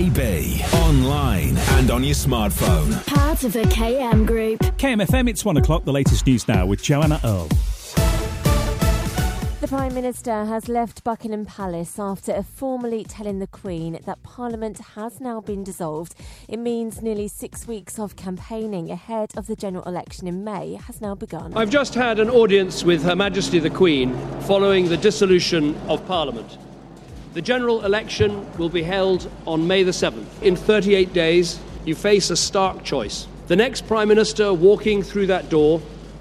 DAB, online and on your smartphone. Part of the KM Group. KMFM, it's 1 o'clock. The latest news now with Joanna Earl. The Prime Minister has left Buckingham Palace after formally telling the Queen that Parliament has now been dissolved. It means nearly 6 weeks of campaigning ahead of the general election in May has now begun. I've just had an audience with Her Majesty the Queen following the dissolution of Parliament. The general election will be held on May the 7th. In 38 days, you face a stark choice. The next Prime Minister walking through that door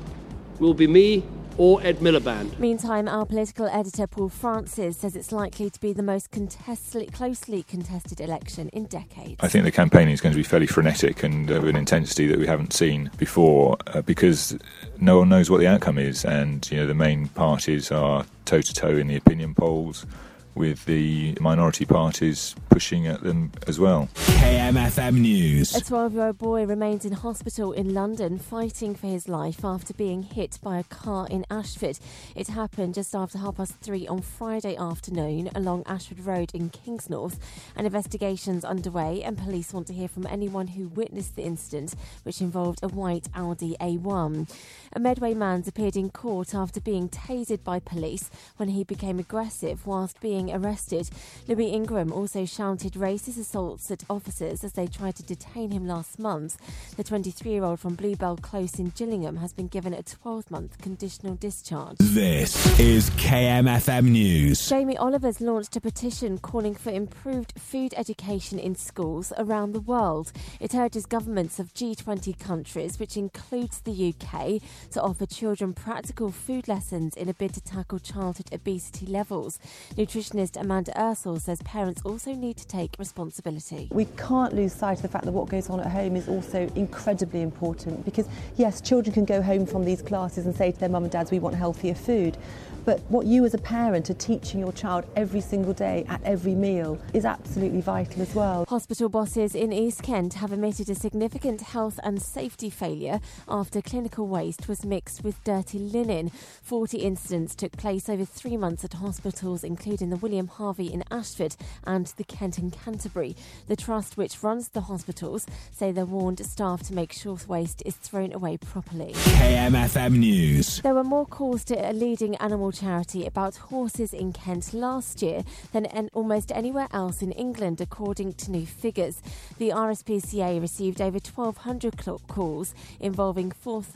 will be me or Ed Miliband. Meantime, our political editor Paul Francis says it's likely to be the most closely contested election in decades. I think the campaigning is going to be fairly frenetic and of an intensity that we haven't seen before because no one knows what the outcome is, and the main parties are toe-to-toe in the opinion polls, with the minority parties pushing at them as well. KMFM News. A 12-year-old boy remains in hospital in London fighting for his life after being hit by a car in Ashford. It happened just after 3:30 on Friday afternoon along Ashford Road in Kingsnorth. An investigation's underway and police want to hear from anyone who witnessed the incident, which involved a white Audi A1. A Medway man's appeared in court after being tasered by police when he became aggressive whilst being arrested. Louis Ingram also shouted racist assaults at officers as they tried to detain him last month. The 23-year-old from Bluebell Close in Gillingham has been given a 12-month conditional discharge. This is KMFM News. Jamie Oliver's launched a petition calling for improved food education in schools around the world. It urges governments of G20 countries, which includes the UK, to offer children practical food lessons in a bid to tackle childhood obesity levels. Nutritionist Amanda Ursel says parents also need to take responsibility. We can't lose sight of the fact that what goes on at home is also incredibly important, because yes, children can go home from these classes and say to their mum and dads, we want healthier food. But what you as a parent are teaching your child every single day at every meal is absolutely vital as well. Hospital bosses in East Kent have admitted a significant health and safety failure after clinical waste was mixed with dirty linen. 40 incidents took place over 3 months at hospitals, including the William Harvey in Ashford and the Kent and Canterbury. The trust which runs the hospitals say they warned staff to make sure waste is thrown away properly. KMFM News. There were more calls to a leading animal charity about horses in Kent last year than almost anywhere else in England, according to new figures. The RSPCA received over 1,200 calls involving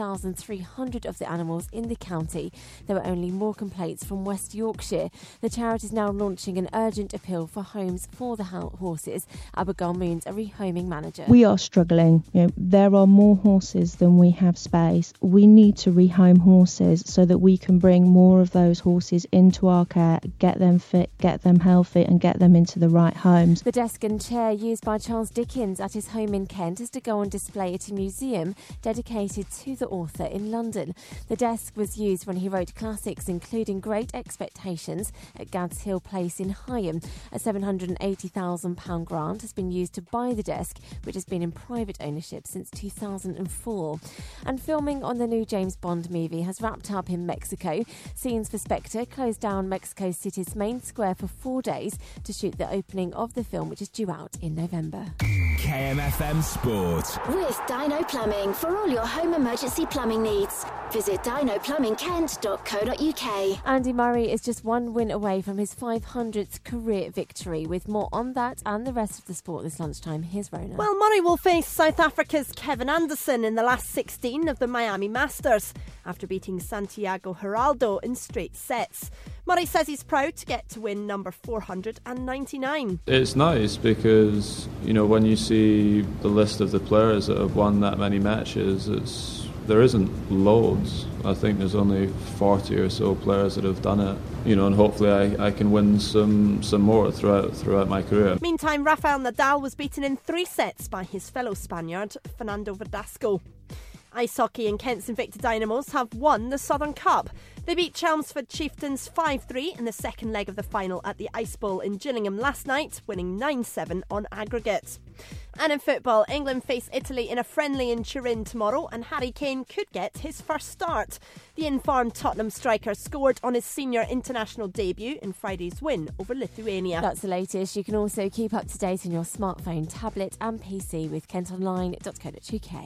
4,300 of the animals in the county. There were only more complaints from West Yorkshire. The charity is now launching an urgent appeal for homes for the horses. Abigail Moon's a rehoming manager. We are struggling. There are more horses than we have space. We need to rehome horses so that we can bring more of those horses into our care, get them fit, get them healthy and get them into the right homes. The desk and chair used by Charles Dickens at his home in Kent is to go on display at a museum dedicated to the author in London. The desk was used when he wrote classics including Great Expectations at Gads Hill Place in Higham. A £780,000 grant has been used to buy the desk, which has been in private ownership since 2004. And filming on the new James Bond movie has wrapped up in Mexico. Scenes for Spectre closed down Mexico City's main square for 4 days to shoot the opening of the film, which is due out in November. KMFM Sport. With Dino Plumbing for all your home emergency plumbing needs. Visit dinoplumbingkent.co.uk. Andy Murray is just one win away from his 500th career victory. With more on that and the rest of the sport this lunchtime, here's Rona. Well, Murray will face South Africa's Kevin Anderson in the last 16 of the Miami Masters after beating Santiago Geraldo in straight sets. Murray says he's proud to get to win number 499. It's nice because, when you see the list of the players that have won that many matches, there isn't loads. I think there's only 40 or so players that have done it. And hopefully I can win some more throughout my career. Meantime, Rafael Nadal was beaten in 3 sets by his fellow Spaniard, Fernando Verdasco. Ice hockey and Kent's Invicta Dynamos have won the Southern Cup. They beat Chelmsford Chieftains 5-3 in the second leg of the final at the Ice Bowl in Gillingham last night, winning 9-7 on aggregate. And in football, England face Italy in a friendly in Turin tomorrow, and Harry Kane could get his first start. The informed Tottenham striker scored on his senior international debut in Friday's win over Lithuania. That's the latest. You can also keep up to date on your smartphone, tablet and PC with kentonline.co.uk.